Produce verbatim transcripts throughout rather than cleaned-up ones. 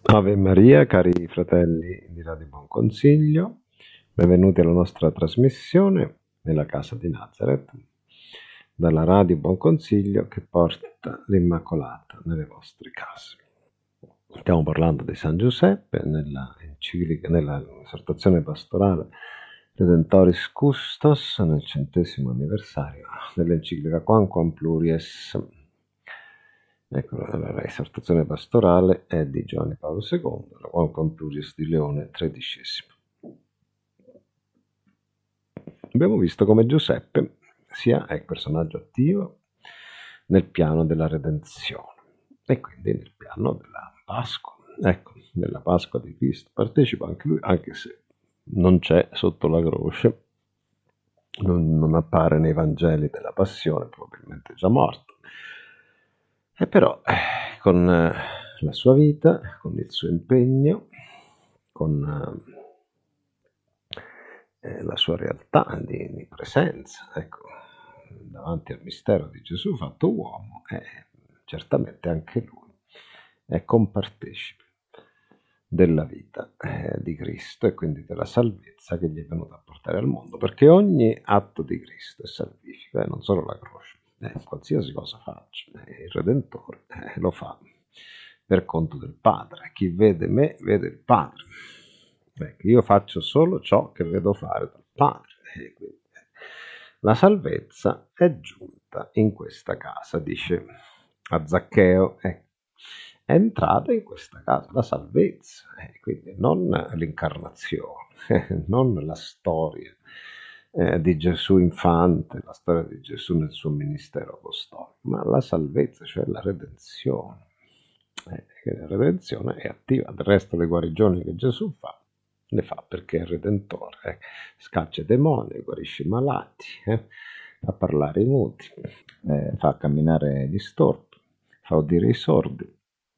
Ave Maria, cari fratelli di Radio Buon Consiglio, benvenuti alla nostra trasmissione nella casa di Nazareth, dalla Radio Buon Consiglio che porta l'Immacolata nelle vostre case. Stiamo parlando di San Giuseppe nella enciclica, nella esortazione pastorale Redentoris Custos, nel centesimo anniversario dell'enciclica Quamquam Pluries. Ecco, la esortazione pastorale è di Giovanni Paolo secondo, la Quamquam Pluris di Leone tredicesimo. Abbiamo visto come Giuseppe sia il personaggio attivo nel piano della redenzione e quindi nel piano della Pasqua. Ecco, nella Pasqua di Cristo partecipa anche lui, anche se non c'è sotto la croce, non, non appare nei Vangeli della Passione, probabilmente già morto. E però eh, con eh, la sua vita, con il suo impegno, con eh, la sua realtà di, di presenza, ecco, davanti al mistero di Gesù fatto uomo, eh, certamente anche lui è compartecipe della vita eh, di Cristo e quindi della salvezza che gli è venuta a portare al mondo, perché ogni atto di Cristo è salvifico, eh, non solo la croce. Eh, qualsiasi cosa faccia, eh, il Redentore eh, lo fa per conto del Padre. Chi vede me vede il Padre. Ecco, io faccio solo ciò che vedo fare dal Padre. E quindi, eh, la salvezza è giunta in questa casa, dice a Zaccheo. Ecco, è entrata in questa casa la salvezza, eh, quindi non l'incarnazione, eh, non la storia eh, di Gesù infante, la storia di Gesù nel suo ministero apostolico, ma la salvezza, cioè la redenzione. Eh, la redenzione è attiva, del resto le guarigioni che Gesù fa, le fa perché è redentore, eh. Scaccia i demoni, guarisce i malati, eh. Fa parlare i muti, eh, fa camminare gli storpi, fa udire i sordi.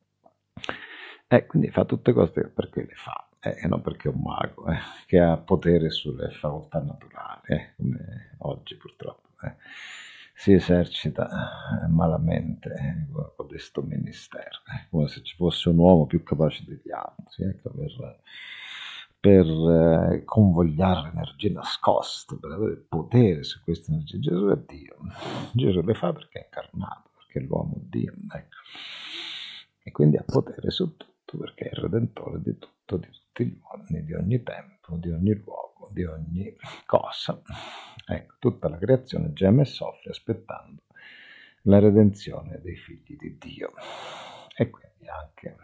E quindi fa tutte cose perché le fa, eh, e non perché è un mago, eh, che ha potere sulle facoltà naturali, eh, come oggi purtroppo eh, si esercita eh, malamente eh, con questo ministero, eh, come se ci fosse un uomo più capace degli altri, ecco, per, per eh, convogliare l'energia nascosta, per avere il potere su questa energia. Gesù è Dio, Gesù le fa perché è incarnato, perché è l'uomo Dio, ecco. E quindi ha potere su tutto perché è il redentore di tutto, di tutti gli uomini, di ogni tempo, di ogni luogo, di ogni cosa. Ecco, tutta la creazione geme e soffre aspettando la redenzione dei figli di Dio. E quindi anche,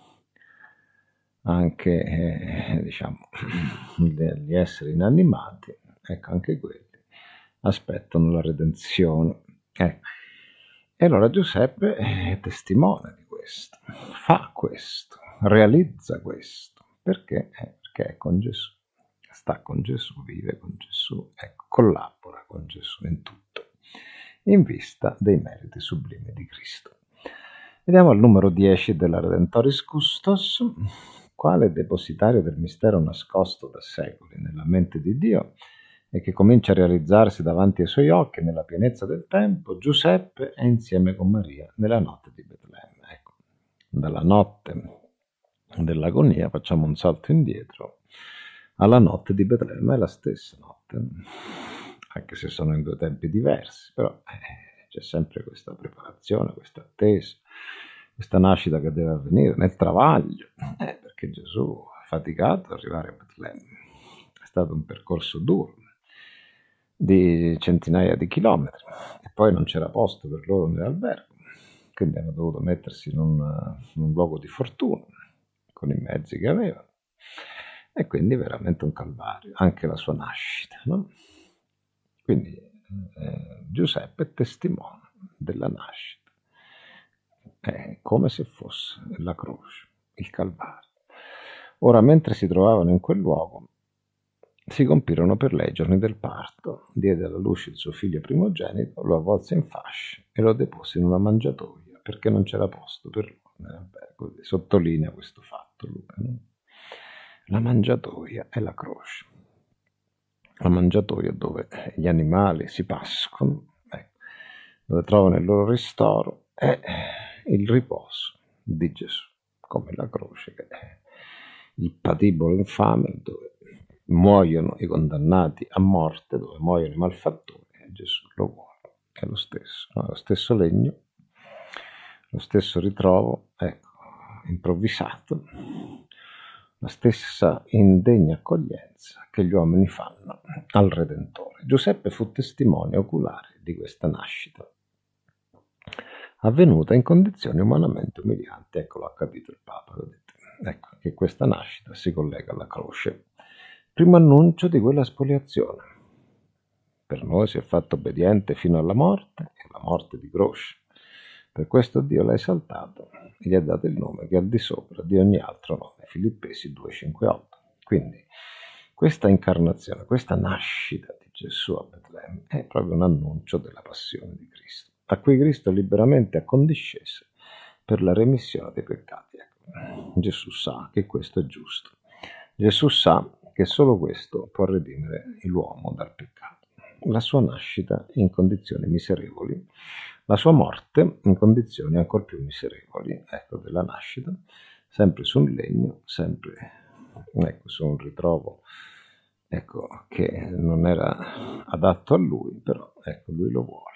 anche eh, diciamo, gli esseri inanimati, ecco, anche quelli aspettano la redenzione. Ecco. E allora Giuseppe è testimone di questo, fa questo, realizza questo, perché? Eh, perché è con Gesù, sta con Gesù, vive con Gesù, ecco, collabora con Gesù in tutto, in vista dei meriti sublimi di Cristo. Vediamo il numero dieci della Redentoris Custos, quale depositario del mistero nascosto da secoli nella mente di Dio e che comincia a realizzarsi davanti ai suoi occhi nella pienezza del tempo, Giuseppe è insieme con Maria nella notte di Betlemme. Ecco, dalla notte dell'agonia facciamo un salto indietro alla notte di Betlemme, è la stessa notte, anche se sono in due tempi diversi, però eh, c'è sempre questa preparazione, questa attesa, questa nascita che deve avvenire nel travaglio, eh, perché Gesù è faticato ad arrivare a Betlemme, è stato un percorso duro, di centinaia di chilometri e poi non c'era posto per loro nell'albergo, quindi hanno dovuto mettersi in un, in un luogo di fortuna con i mezzi che avevano e quindi veramente un calvario, anche la sua nascita, no? Quindi eh, Giuseppe è testimone della nascita, è come se fosse la croce, il calvario. Ora, mentre si trovavano in quel luogo, si compirono per lei i giorni del parto, diede alla luce il suo figlio primogenito, lo avvolse in fasce e lo depose in una mangiatoia perché non c'era posto per loro nell'albergo. Sottolinea questo fatto Luca, no? La mangiatoia è la croce, la mangiatoia dove gli animali si pascono, ecco, dove trovano il loro ristoro, è il riposo di Gesù, come la croce che il patibolo infame dove muoiono i condannati a morte, dove muoiono i malfattori, e Gesù lo vuole. È lo stesso, no? Lo stesso legno, lo stesso ritrovo, ecco, improvvisato, la stessa indegna accoglienza che gli uomini fanno al Redentore. Giuseppe fu testimone oculare di questa nascita, avvenuta in condizioni umanamente umilianti. Ecco, l'ha capito il Papa, vedete. Ecco che questa nascita si collega alla croce, primo annuncio di quella spoliazione. Per noi si è fatto obbediente fino alla morte, e la morte di croce. Per questo Dio l'ha esaltato e gli ha dato il nome che è al di sopra di ogni altro nome. Filippesi due cinque otto. Quindi questa incarnazione, questa nascita di Gesù a Betlemme è proprio un annuncio della passione di Cristo, a cui Cristo liberamente accondiscese per la remissione dei peccati. Ecco, Gesù sa che questo è giusto. Gesù sa che solo questo può redimere l'uomo dal peccato. La sua nascita in condizioni miserevoli, la sua morte in condizioni ancora più miserevoli, ecco, della nascita, sempre su un legno, sempre, ecco, su un ritrovo, ecco, che non era adatto a lui, però, ecco, lui lo vuole.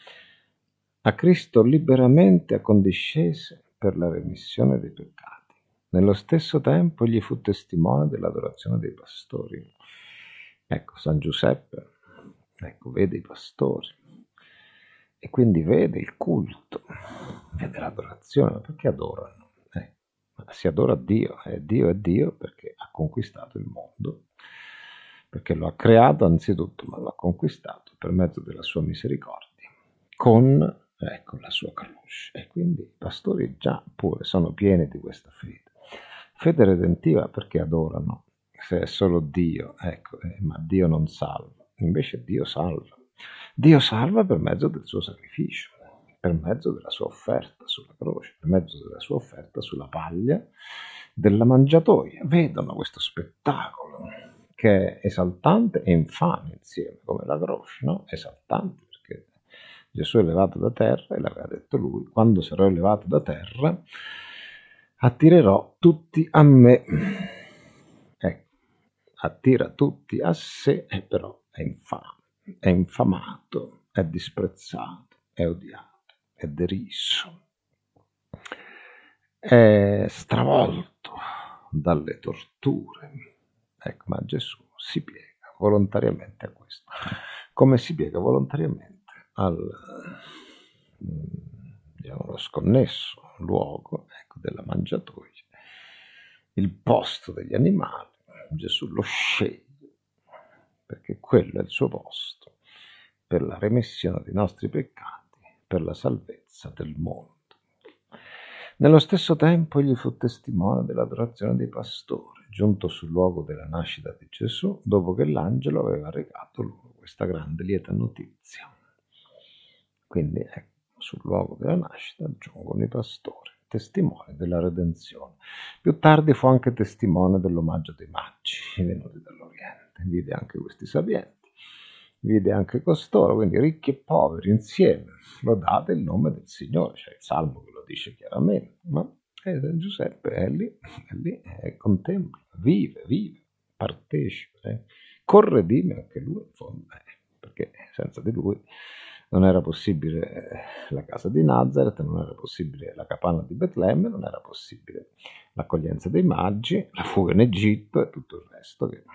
A Cristo liberamente accondiscese per la remissione dei peccati. Nello stesso tempo egli fu testimone dell'adorazione dei pastori. Ecco, San Giuseppe, ecco, vede i pastori e quindi vede il culto, vede l'adorazione. Perché adorano? Eh, si adora Dio, e Dio è Dio perché ha conquistato il mondo, perché lo ha creato anzitutto, ma lo ha conquistato per mezzo della sua misericordia, con, ecco, la sua croce. E quindi i pastori già pure sono pieni di questa fede. Fede redentiva perché adorano, se è solo Dio, ecco, eh, ma Dio non salva. Invece Dio salva. Dio salva per mezzo del suo sacrificio, per mezzo della sua offerta sulla croce, per mezzo della sua offerta sulla paglia della mangiatoia. Vedono questo spettacolo che è esaltante e infame insieme, come la croce, no? Esaltante perché Gesù è elevato da terra e l'aveva detto lui: quando sarò elevato da terra attirerò tutti a me. Ecco, attira tutti a sé, e però è infame, è infamato, è disprezzato, è odiato, è deriso, è stravolto dalle torture. Ecco, ma Gesù si piega volontariamente a questo, come si piega volontariamente al, diciamo, lo sconnesso luogo, ecco, della mangiatoia, il posto degli animali. Gesù lo sceglie perché quello è il suo posto per la remissione dei nostri peccati, per la salvezza del mondo. Nello stesso tempo egli fu testimone dell'adorazione dei pastori, giunto sul luogo della nascita di Gesù, dopo che l'angelo aveva recato loro questa grande lieta notizia. Quindi ecco, sul luogo della nascita giungono i pastori, testimoni della redenzione. Più tardi fu anche testimone dell'omaggio dei magi venuti dall'Oriente. Vide anche questi sapienti, vide anche costoro, quindi ricchi e poveri insieme. Lodate il nome del Signore, c'è il Salmo che lo dice chiaramente, ma eh, Giuseppe è lì, è lì, è, contempla, vive, vive, partecipa, eh. Corre di me anche lui, in fondo, eh, perché senza di lui non era possibile la casa di Nazareth, non era possibile la capanna di Betlemme, non era possibile l'accoglienza dei magi, la fuga in Egitto e tutto il resto che,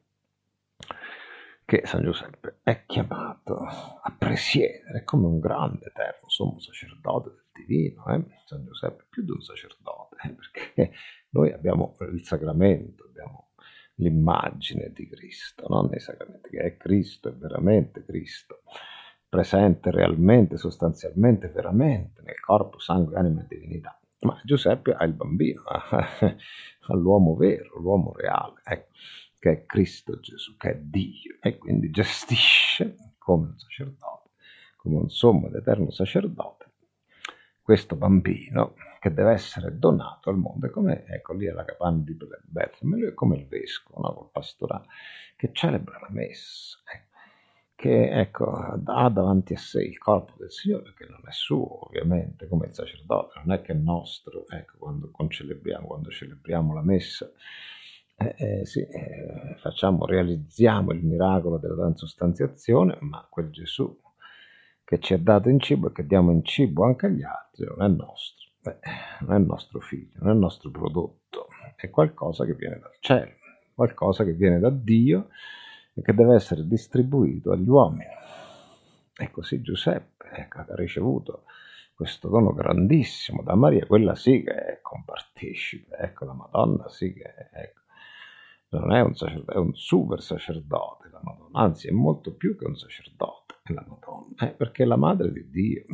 che San Giuseppe è chiamato a presiedere. È come un grande eterno sommo sacerdote del divino, eh? San Giuseppe è più di un sacerdote, eh? Perché noi abbiamo il sacramento, abbiamo l'immagine di Cristo, no? Nei sacramenti, che è Cristo, è veramente Cristo, presente realmente, sostanzialmente, veramente nel corpo, sangue, anima e divinità. Ma Giuseppe ha il bambino, ha l'uomo vero, l'uomo reale, ecco, che è Cristo Gesù, che è Dio, e quindi gestisce come un sacerdote, come un sommo ed eterno sacerdote, questo bambino che deve essere donato al mondo. E come, ecco, lì è la capanna di Betlemme, lui è come il vescovo, no? Col pastorale, che celebra la messa, ecco, che, ecco, ha davanti a sé il corpo del Signore, che non è suo ovviamente, come il sacerdote, non è che è nostro, ecco, quando concelebriamo, quando celebriamo la messa, Eh, eh, sì, eh, facciamo, realizziamo il miracolo della transustanziazione, ma quel Gesù che ci ha dato in cibo e che diamo in cibo anche agli altri non è nostro, Beh, non è il nostro figlio, non è il nostro prodotto, è qualcosa che viene dal cielo, qualcosa che viene da Dio e che deve essere distribuito agli uomini. E così Giuseppe, ecco, ha ricevuto questo dono grandissimo da Maria, quella sì che è compartecipe, ecco, la Madonna sì che è, ecco, non è un sacerdote, è un super sacerdote la Madonna, anzi è molto più che un sacerdote la Madonna, eh, perché è la madre di Dio.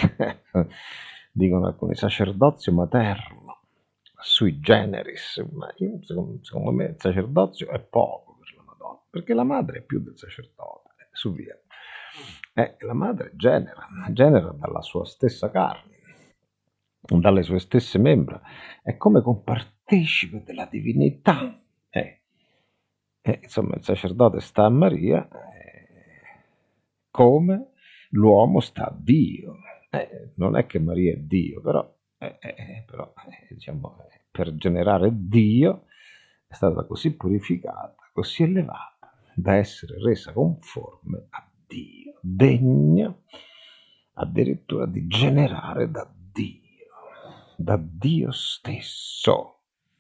Dicono alcuni sacerdozio materno, sui generis, ma io, secondo, secondo me il sacerdozio è poco per la Madonna, perché la madre è più del sacerdote, eh, su via. Eh, la madre genera, genera dalla sua stessa carne, dalle sue stesse membra, è come compartecipe della divinità. Eh, eh, insomma, il sacerdote sta a Maria eh, come l'uomo sta a Dio. Eh, non è che Maria è Dio, però, eh, eh, però eh, diciamo, eh, per generare Dio è stata così purificata, così elevata, da essere resa conforme a Dio, degna addirittura di generare da Dio, da Dio stesso.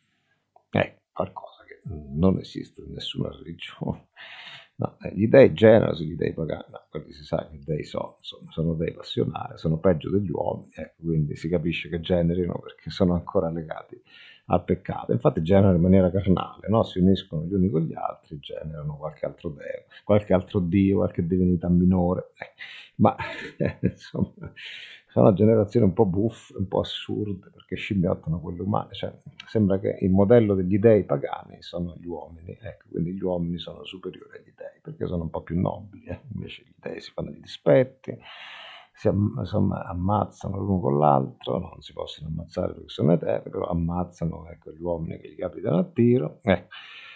È qualcosa che non esiste in nessuna religione. No, eh, gli dei generano sugli dei pagani, no, quelli si sa che dei sono, insomma, sono dei passionali, sono peggio degli uomini, ecco, quindi si capisce che generino perché sono ancora legati al peccato. Infatti generano in maniera carnale, no? Si uniscono gli uni con gli altri, generano qualche altro deo, qualche altro dio, qualche divinità minore, eh, ma eh, insomma sono generazioni un po' buffe, un po' assurde, perché scimmiottano quelli umani, cioè sembra che il modello degli dei pagani sono gli uomini, ecco, quindi gli uomini sono superiori agli dei, perché sono un po' più nobili, eh? Invece gli dei si fanno gli dispetti, si am- insomma, ammazzano l'uno con l'altro, non si possono ammazzare perché sono eterni, però ammazzano ecco, gli uomini che gli capitano a tiro, ecco.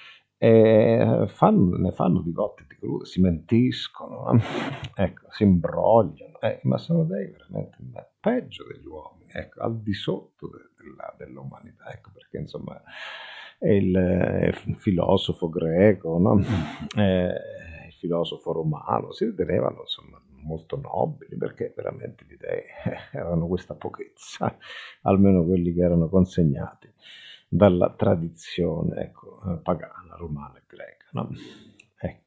E fanno, ne fanno di cotte e di crude, si mentiscono, no? Ecco, si imbrogliano, eh, ma sono dei veramente peggio degli uomini, ecco, al di sotto de- della, dell'umanità, ecco perché insomma è il, eh, filosofo greco, no? Eh, il filosofo romano si ritenevano insomma molto nobili perché veramente gli dei avevano questa pochezza, almeno quelli che erano consegnati dalla tradizione ecco, pagana, romana e greca. No? Ecco.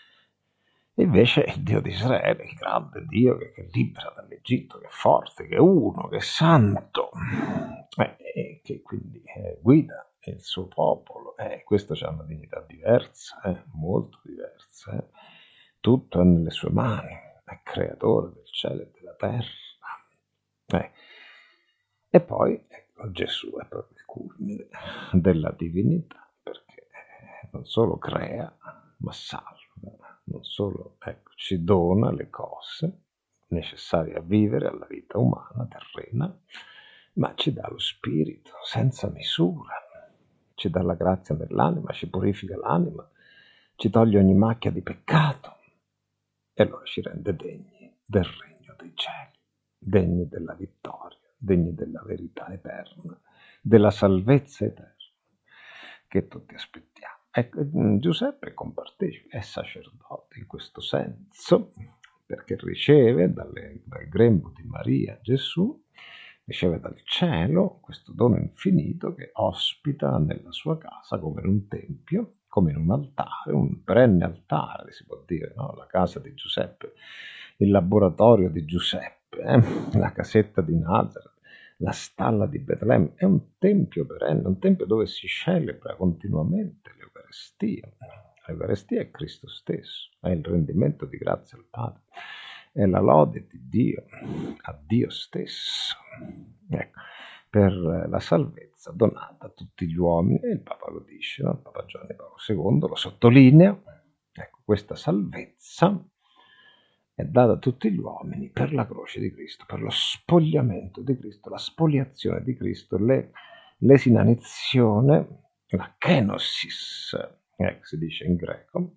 Invece il Dio di Israele, il grande Dio che, che libera dall'Egitto, che è forte, che è uno, che è santo, eh, e che quindi eh, guida il suo popolo, eh, questo c'ha una dignità diversa, eh, molto diversa. Eh. Tutto è nelle sue mani, è creatore del cielo e della terra. Eh. E poi ecco, Gesù è proprio il culmine della divinità, perché non solo crea, ma salva, non solo ecco, ci dona le cose necessarie a vivere alla vita umana, terrena, ma ci dà lo spirito senza misura, ci dà la grazia dell'anima, ci purifica l'anima, ci toglie ogni macchia di peccato e allora ci rende degni del regno dei cieli, degni della vittoria, degni della verità eterna, della salvezza eterna che tutti aspettiamo. Ecco, Giuseppe compartecipa, è sacerdote in questo senso, perché riceve dalle, dal grembo di Maria Gesù, riceve dal cielo questo dono infinito che ospita nella sua casa come in un tempio, come in un altare, un perenne altare, si può dire, no? La casa di Giuseppe, il laboratorio di Giuseppe, eh? La casetta di Nazareth, la stalla di Betlemme, è un tempio perenne, un tempio dove si celebra continuamente l'Eucaristia. L'Eucaristia è Cristo stesso, è il rendimento di grazia al Padre, è la lode di Dio, a Dio stesso, ecco, per la salvezza donata a tutti gli uomini, e il Papa lo dice, no? Il Papa Giovanni Paolo secondo lo sottolinea, ecco, questa salvezza è data a tutti gli uomini per la croce di Cristo, per lo spogliamento di Cristo, la spoliazione di Cristo, le, l'esinanizione, la kenosis, eh, si dice in greco,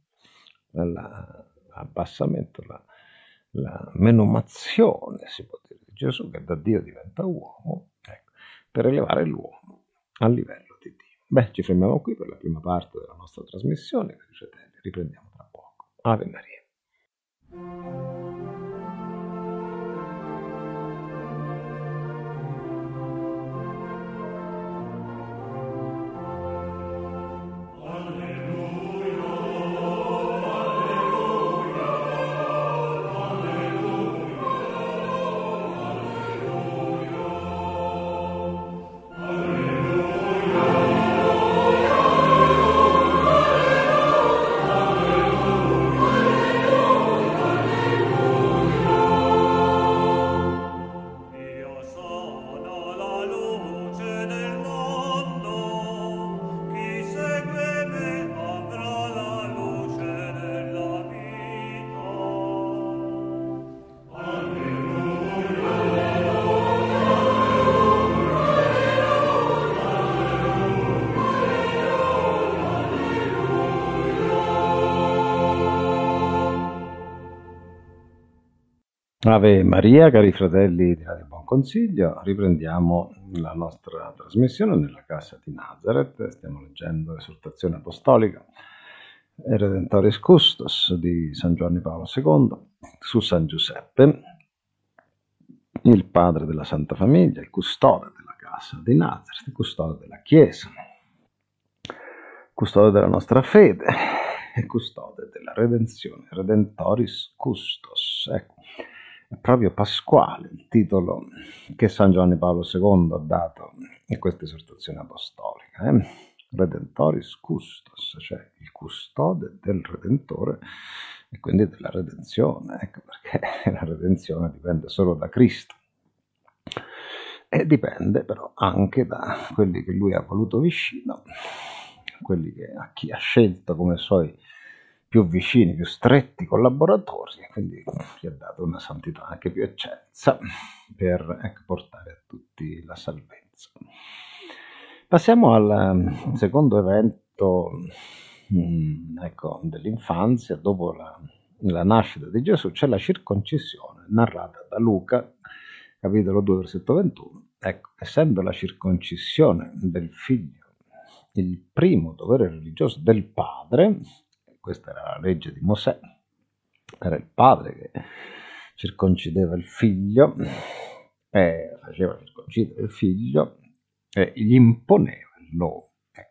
l'abbassamento, la, la menomazione, si può dire, di Gesù che da Dio diventa uomo, ecco, per elevare l'uomo al livello di Dio. Beh, ci fermiamo qui per la prima parte della nostra trasmissione, cari fratelli, riprendiamo tra poco. Ave Maria. Io sono la luce del mondo, chi segue me avrà la luce della vita. Ave Maria, cari fratelli di Radio Buon Consiglio, riprendiamo la nostra trasmissione nella casa di Nazareth. Stiamo leggendo l'esortazione apostolica e Redentoris Custos di San Giovanni Paolo secondo su San Giuseppe, il padre della Santa Famiglia, il custode della casa di Nazareth, il custode della Chiesa, custode della nostra fede e custode della redenzione, Redentoris Custos. Ecco, è proprio pasquale il titolo che San Giovanni Paolo secondo ha dato in questa esortazione apostolica, eh? Redentoris Custos, cioè il custode del Redentore e quindi della redenzione, ecco perché la redenzione dipende solo da Cristo e dipende però anche da quelli che lui ha voluto vicino, quelli che a chi ha scelto come suoi più vicini, più stretti collaboratori, e quindi gli ha dato una santità anche più eccelsa per ecco, portare a tutti la salvezza. Passiamo al secondo evento mh, ecco, dell'infanzia. Dopo la, la nascita di Gesù c'è la circoncisione narrata da Luca, capitolo due, versetto ventuno. Ecco, essendo la circoncisione del figlio il primo dovere religioso del padre, questa era la legge di Mosè, era il padre che circoncideva il figlio, e faceva circoncidere il figlio e gli imponeva il nome,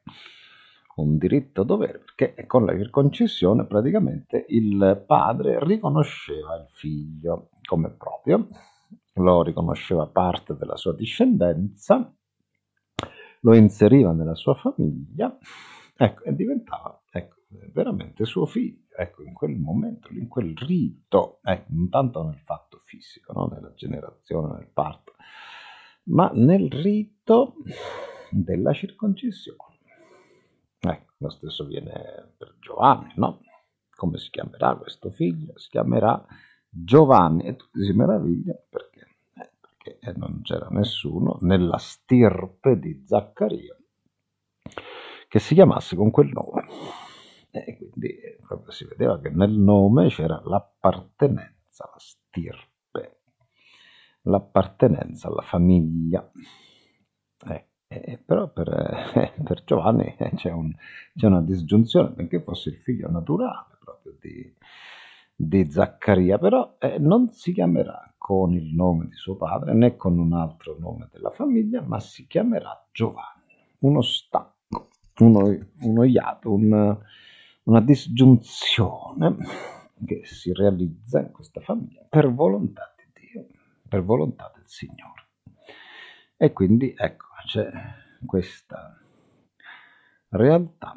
un diritto dovere, perché con la circoncisione praticamente il padre riconosceva il figlio come proprio, lo riconosceva parte della sua discendenza, lo inseriva nella sua famiglia, ecco, e diventava ecco, veramente suo figlio, ecco, in quel momento, in quel rito, ecco, non tanto nel fatto fisico, no? Nella generazione, nel parto, ma nel rito della circoncisione. Ecco, lo stesso viene per Giovanni, no? Come si chiamerà questo figlio? Si chiamerà Giovanni, e tutti si meravigliano perché che non c'era nessuno nella stirpe di Zaccaria che si chiamasse con quel nome, e quindi proprio si vedeva che nel nome c'era l'appartenenza alla stirpe, l'appartenenza alla famiglia. Eh, eh, però per, eh, per Giovanni eh, c'è, un, c'è una disgiunzione, benché fosse il figlio naturale proprio di, di Zaccaria, però eh, non si chiamerà con il nome di suo padre né con un altro nome della famiglia, ma si chiamerà Giovanni, uno stacco, uno, uno iato, un, una disgiunzione che si realizza in questa famiglia per volontà di Dio, per volontà del Signore. E quindi ecco, c'è questa realtà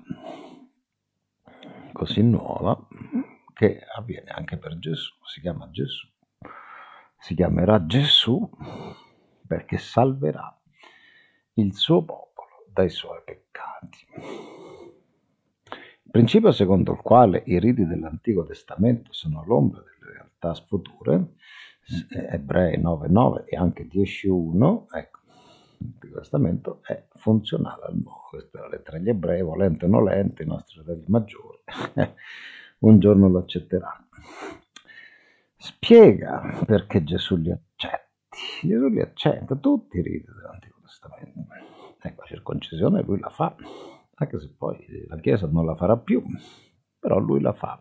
così nuova che avviene anche per Gesù, si chiama Gesù, si chiamerà Gesù perché salverà il suo popolo dai suoi peccati. Il principio secondo il quale i riti dell'Antico Testamento sono l'ombra delle realtà future, Ebrei nove nove e anche dieci uno, ecco, l'Antico Testamento è funzionale al nuovo. Questa è la lettera agli Ebrei, volente o nolente, i nostri fratelli maggiori un giorno lo accetteranno. Spiega perché Gesù li accetti. Gesù li accetta tutti i riti dell'Antico Testamento. Ecco, la circoncisione lui la fa, anche se poi la Chiesa non la farà più, però lui la fa.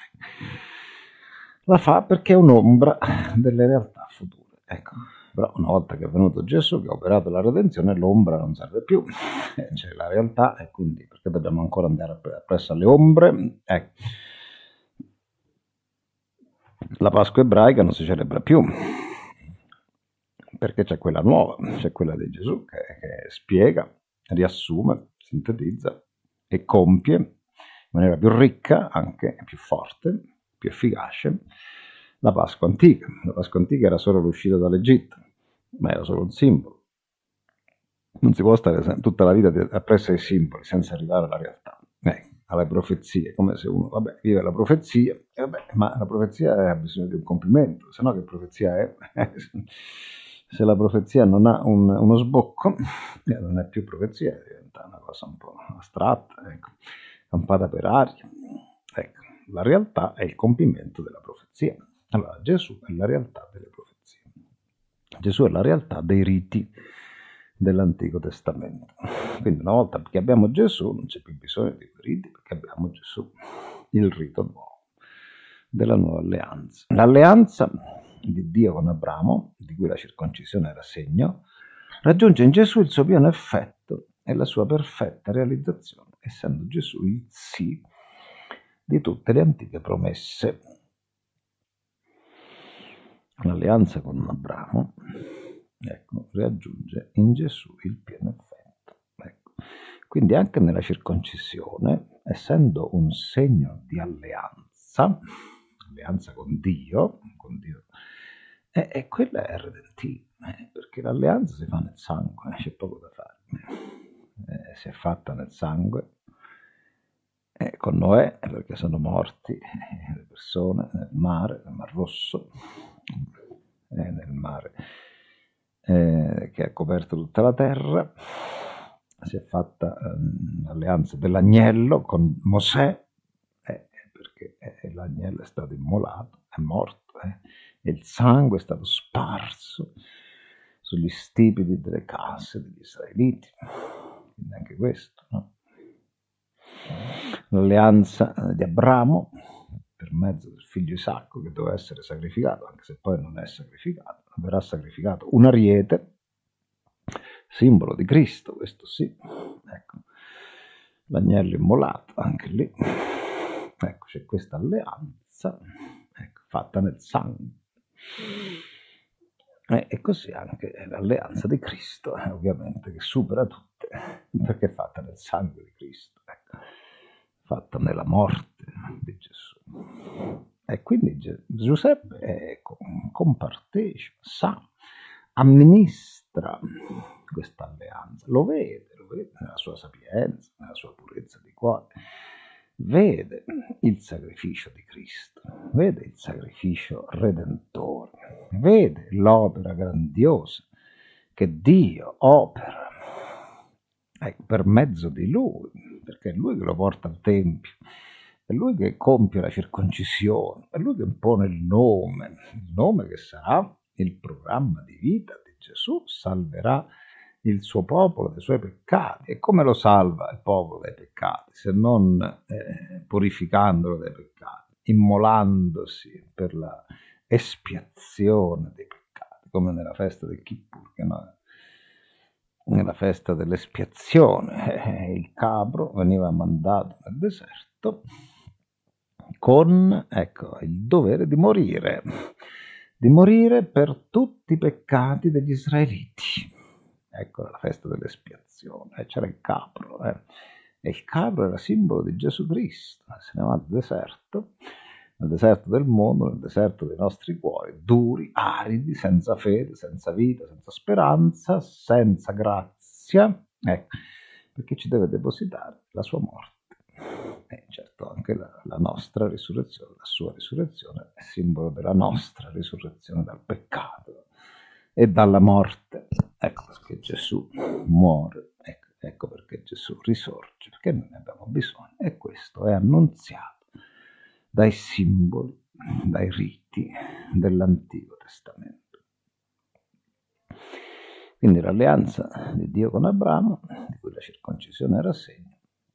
La fa perché è un'ombra delle realtà future. Ecco, però una volta che è venuto Gesù, che ha operato la redenzione, l'ombra non serve più, c'è la realtà, e quindi perché dobbiamo ancora andare appresso alle ombre? Ecco. La Pasqua ebraica non si celebra più, perché c'è quella nuova, c'è quella di Gesù che, che spiega, riassume, sintetizza e compie in maniera più ricca, anche più forte, più efficace, la Pasqua antica. La Pasqua antica era solo l'uscita dall'Egitto, ma era solo un simbolo. Non si può stare tutta la vita appresso ai simboli senza arrivare alla realtà, eh, alle profezie, come se uno, vabbè, vive la profezia, e vabbè, ma la profezia ha bisogno di un compimento, se no che profezia è? Se la profezia non ha un, uno sbocco, eh, non è più profezia, diventa una cosa un po' astratta, ecco, campata per aria. Ecco, la realtà è il compimento della profezia. Allora, Gesù è la realtà delle profezie. Gesù è la realtà dei riti dell'Antico Testamento. Quindi una volta che abbiamo Gesù non c'è più bisogno di quei riti, perché abbiamo Gesù, il rito nuovo della nuova alleanza. L'alleanza di Dio con Abramo, di cui la circoncisione era segno, raggiunge in Gesù il suo pieno effetto e la sua perfetta realizzazione, essendo Gesù il sì di tutte le antiche promesse. L'alleanza con Abramo, ecco, raggiunge in Gesù il pieno effetto. Ecco. Quindi anche nella circoncisione, essendo un segno di alleanza, alleanza con Dio, con Dio e, e quella è redentiva, eh, perché l'alleanza si fa nel sangue, c'è poco da fare. Eh, si è fatta nel sangue, eh, con Noè, perché sono morti eh, le persone nel mare, nel Mar Rosso, eh, nel mare eh, che ha coperto tutta la terra. Si è fatta ehm, l'alleanza dell'agnello con Mosè, eh, perché eh, l'agnello è stato immolato, è morto, eh, e il sangue è stato sparso sugli stipiti delle case degli israeliti. Quindi anche questo, no? L'alleanza di Abramo per mezzo del figlio Isacco, che doveva essere sacrificato, anche se poi non è sacrificato, verrà sacrificato un ariete, simbolo di Cristo, questo sì, ecco, l'agnello immolato, anche lì, ecco, c'è questa alleanza, ecco, fatta nel sangue. Eh, e così anche l'alleanza di Cristo, eh, ovviamente, che supera tutte, perché è fatta nel sangue di Cristo, ecco, fatta nella morte di Gesù. E quindi Giuseppe è compartecipa, sa, amministra questa alleanza, lo vede, lo vede nella sua sapienza, nella sua purezza di cuore, vede il sacrificio di Cristo, vede il sacrificio redentore, vede l'opera grandiosa che Dio opera eh, per mezzo di Lui, perché è Lui che lo porta al Tempio, è Lui che compie la circoncisione, è Lui che impone il nome, il nome che sarà il programma di vita di Gesù, salverà il suo popolo dai suoi peccati. E come lo salva il popolo dai peccati? Se non eh, purificandolo dai peccati, immolandosi per la espiazione dei peccati, come nella festa del Kippur, che no? Nella festa dell'espiazione, eh, il capro veniva mandato nel deserto con, ecco, il dovere di morire, di morire per tutti i peccati degli israeliti. Ecco la festa dell'espiazione, eh, c'era il capro, eh. E il capro era simbolo di Gesù Cristo, se ne va al deserto, nel deserto del mondo, nel deserto dei nostri cuori, duri, aridi, senza fede, senza vita, senza speranza, senza grazia, ecco, perché ci deve depositare la sua morte. E certo anche la, la nostra risurrezione, la sua risurrezione è simbolo della nostra risurrezione dal peccato e dalla morte. Ecco perché Gesù muore, ecco, ecco perché Gesù risorge, perché noi ne abbiamo bisogno, e questo è annunziato dai simboli, dai riti dell'Antico Testamento. Quindi l'alleanza di Dio con Abramo, di cui la circoncisione era segno,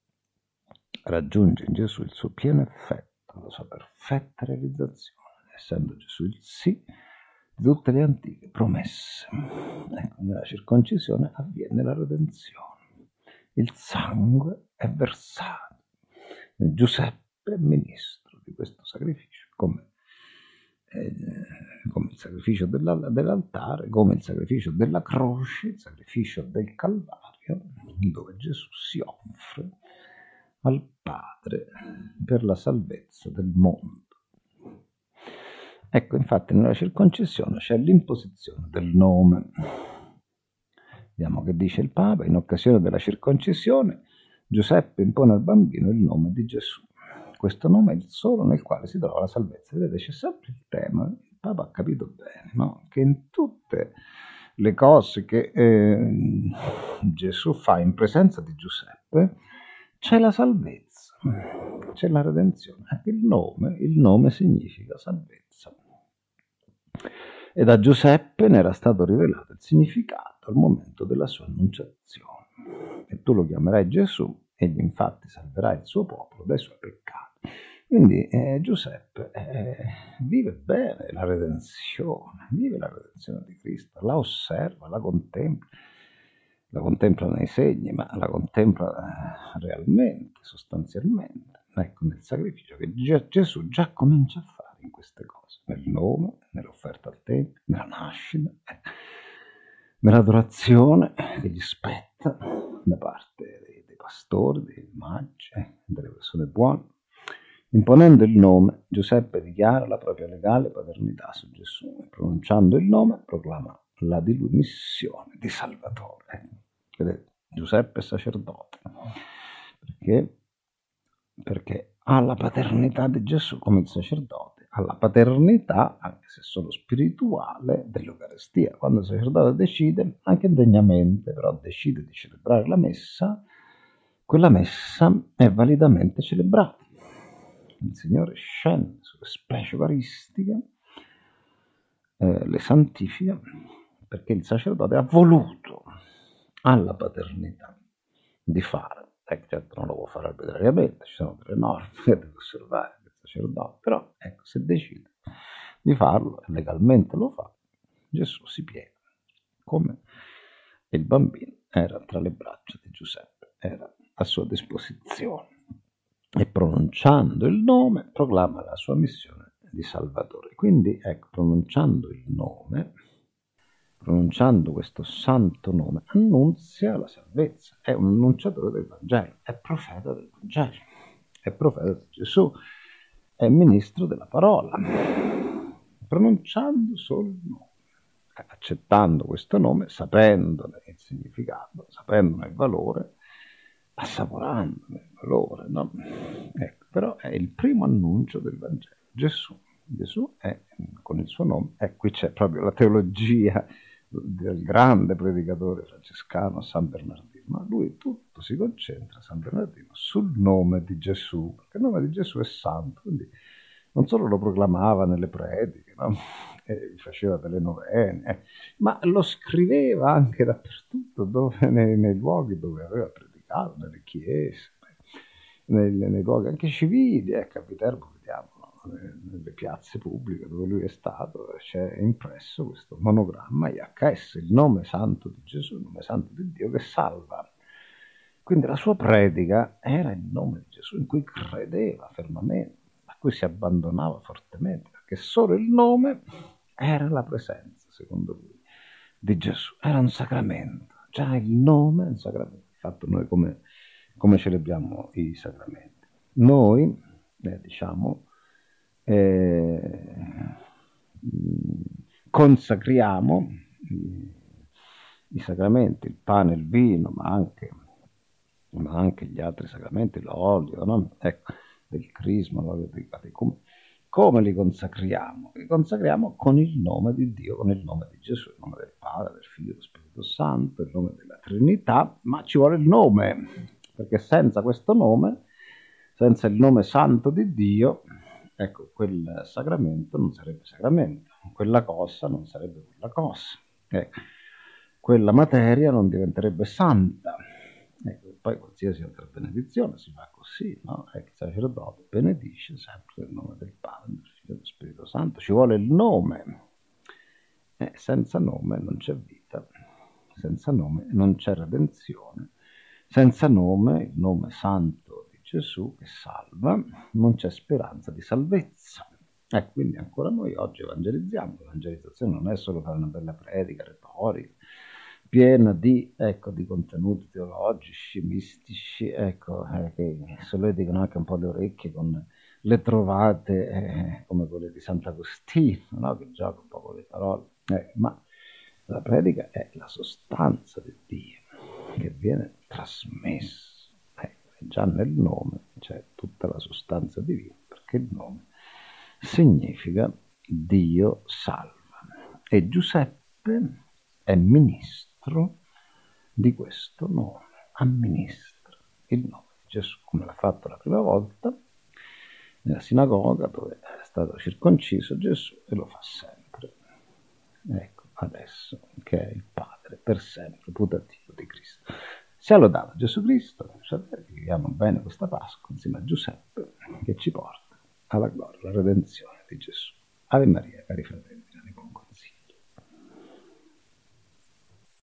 raggiunge in Gesù il suo pieno effetto, la sua perfetta realizzazione, essendo Gesù il sì di tutte le antiche promesse. Ecco, nella circoncisione avviene la redenzione. Il sangue è versato. E Giuseppe è ministro di questo sacrificio, come, eh, come il sacrificio della, dell'altare, come il sacrificio della croce, il sacrificio del Calvario, dove Gesù si offre al Padre per la salvezza del mondo. Ecco, infatti nella circoncisione c'è l'imposizione del nome. Vediamo che dice il Papa: in occasione della circoncisione Giuseppe impone al bambino il nome di Gesù. Questo nome è il solo nel quale si trova la salvezza. Vedete, c'è sempre il tema, il Papa ha capito bene, no? Che in tutte le cose che eh, Gesù fa in presenza di Giuseppe c'è la salvezza, c'è la redenzione. Anche il nome, il nome significa salvezza. E da Giuseppe ne era stato rivelato il significato al momento della sua annunciazione. E tu lo chiamerai Gesù, egli infatti salverà il suo popolo dai suoi peccati. Quindi eh, Giuseppe eh, vive bene la redenzione, vive la redenzione di Cristo, la osserva, la contempla, la contempla nei segni, ma la contempla realmente, sostanzialmente, ecco, nel sacrificio che Gesù già comincia a fare in queste cose, nel nome, nell'offerta al Tempio, nella nascita, nell'adorazione che gli spetta da parte dei, dei pastori, dei magi, delle persone buone. Imponendo il nome, Giuseppe dichiara la propria legale paternità su Gesù e pronunciando il nome proclama la di lui missione di Salvatore. Vedete, Giuseppe è sacerdote, perché, perché ha la paternità di Gesù come il sacerdote, ha la paternità, anche se solo spirituale, dell'Eucaristia. Quando il sacerdote decide, anche degnamente, però decide di celebrare la messa, quella messa è validamente celebrata. Il Signore scende sulle specie eucaristiche, eh, le santifica, perché il sacerdote ha voluto, ha la paternità di fare. Ecco, certo non lo può fare arbitrariamente, ci sono delle norme che deve osservare il sacerdote, però ecco, se decide di farlo e legalmente lo fa, Gesù si piega, come il bambino era tra le braccia di Giuseppe, era a sua disposizione. E pronunciando il nome proclama la sua missione di Salvatore. Quindi, ecco, pronunciando il nome, pronunciando questo santo nome, annunzia la salvezza. È un annunciatore del Vangelo, è profeta del Vangelo, è profeta di Gesù, è ministro della parola, pronunciando solo il nome, accettando questo nome, sapendone il significato, sapendone il valore, assaporando il valore, no? Ecco, però è il primo annuncio del Vangelo. Gesù, Gesù è, con il suo nome, e qui c'è proprio la teologia del grande predicatore francescano San Bernardino, ma lui tutto si concentra, San Bernardino, sul nome di Gesù, perché il nome di Gesù è santo, quindi non solo lo proclamava nelle prediche, no? E faceva delle novene, eh, ma lo scriveva anche dappertutto, dove, nei, nei luoghi dove aveva predicato, nelle chiese, nei, nei luoghi anche civili, ecco, a Viterbo vediamo, no? Nelle piazze pubbliche dove lui è stato, c'è impresso questo monogramma I H S, il nome santo di Gesù, il nome santo di Dio che salva. Quindi la sua predica era il nome di Gesù in cui credeva fermamente, a cui si abbandonava fortemente, perché solo il nome era la presenza, secondo lui, di Gesù. Era un sacramento, già il nome è un sacramento. Infatti noi come, come celebriamo i sacramenti? Noi, eh, diciamo, eh, consacriamo i, i sacramenti, il pane, il vino, ma anche, ma anche gli altri sacramenti, l'olio, no? Ecco, del crisma, l'olio dei catecumi. Come li consacriamo? Li consacriamo con il nome di Dio, con il nome di Gesù, il nome del Padre, del Figlio, dello Spirito Santo, il nome della Trinità, ma ci vuole il nome, perché senza questo nome, senza il nome santo di Dio, ecco, quel sacramento non sarebbe sacramento, quella cosa non sarebbe quella cosa, ecco, quella materia non diventerebbe santa, Ecco, poi qualsiasi altra benedizione si fa così, no? E il sacerdote benedisce sempre nel nome del Padre, del Figlio e dello Spirito Santo. Ci vuole il nome. Eh, senza nome non c'è vita, senza nome non c'è redenzione, senza nome, il nome santo di Gesù che salva, non c'è speranza di salvezza. E quindi ancora noi oggi evangelizziamo. L'evangelizzazione non è solo fare una bella predica retorica, piena di, ecco, di contenuti teologici, mistici, ecco, eh, che sollevano anche un po' le orecchie con le trovate eh, come quelle di Sant'Agostino, no? Che gioca un po' con le parole. Eh, ma la predica è la sostanza di Dio che viene trasmessa. Eh, già nel nome c'è tutta la sostanza divina, perché il nome significa Dio salva. E Giuseppe è ministro di questo nome, amministra il nome di Gesù, come l'ha fatto la prima volta nella sinagoga dove è stato circonciso Gesù, e lo fa sempre. Ecco, adesso che è il Padre per sempre putativo di Cristo. Sia lodato Gesù Cristo, sapete che viviamo bene questa Pasqua insieme a Giuseppe che ci porta alla gloria, alla redenzione di Gesù. Ave Maria, cari fratelli.